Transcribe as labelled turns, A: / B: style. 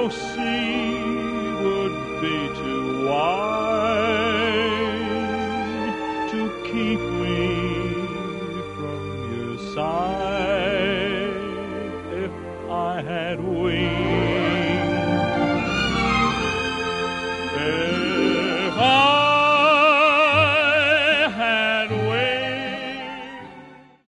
A: no sea would be too wide to keep me from your side.